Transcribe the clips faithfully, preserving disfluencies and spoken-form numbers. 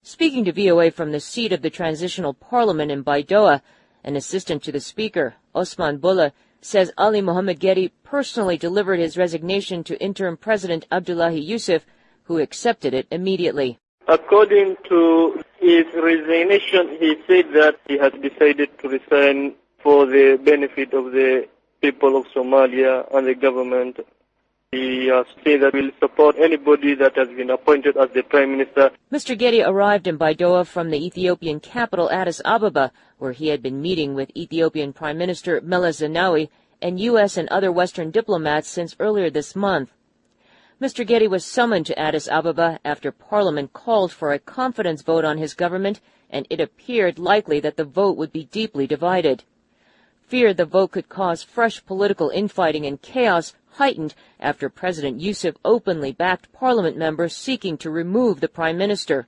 Speaking to V O A from the seat of the Transitional Parliament in Baidoa, an assistant to the Speaker, Osman Bulla, says Ali Mohammed Gedi personally delivered his resignation to interim President Abdullahi Yusuf, who accepted it immediately. According to his resignation, he said that he has decided to resign for the benefit of the people of Somalia and the government. He has said that he will support anybody that has been appointed as the Prime Minister. Mister Gedi arrived in Baidoa from the Ethiopian capital Addis Ababa, where he had been meeting with Ethiopian Prime Minister Meles Zenawi and U S and other Western diplomats since earlier this month. Mister Gedi was summoned to Addis Ababa after Parliament called for a confidence vote on his government, and it appeared likely that the vote would be deeply divided. Fear the vote could cause fresh political infighting and chaos heightened after President Yusuf openly backed Parliament members seeking to remove the Prime Minister.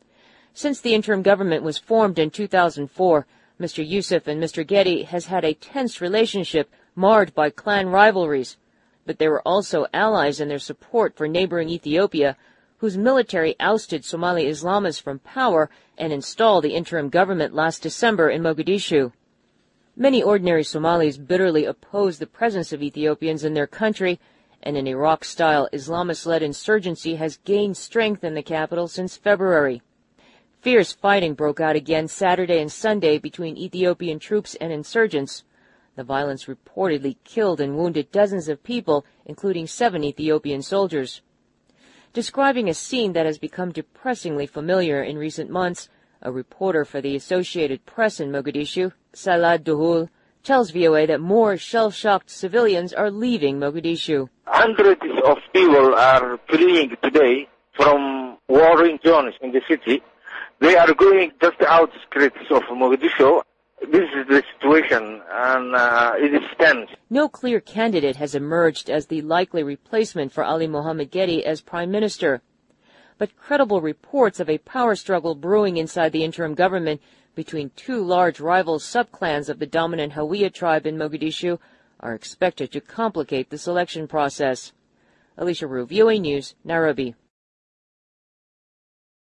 Since the interim government was formed in two thousand four, Mister Yusuf and Mister Gedi has had a tense relationship marred by clan rivalries, but they were also allies in their support for neighboring Ethiopia, whose military ousted Somali Islamists from power and installed the interim government last December in Mogadishu. Many ordinary Somalis bitterly oppose the presence of Ethiopians in their country, and an Iraq-style Islamist-led insurgency has gained strength in the capital since February. Fierce fighting broke out again Saturday and Sunday between Ethiopian troops and insurgents. The violence reportedly killed and wounded dozens of people, including seven Ethiopian soldiers. Describing a scene that has become depressingly familiar in recent months, a reporter for the Associated Press in Mogadishu, Salad Duhul, tells V O A that more shell-shocked civilians are leaving Mogadishu. Hundreds of people are fleeing today from warring zones in the city. They are going just outskirts of Mogadishu. This is the situation, and uh, it is tense. No clear candidate has emerged as the likely replacement for Ali Mohammed Gedi as Prime Minister. But credible reports of a power struggle brewing inside the interim government between two large rival subclans of the dominant Hawiya tribe in Mogadishu are expected to complicate the selection process. Alicia Rue, V O A News, Nairobi.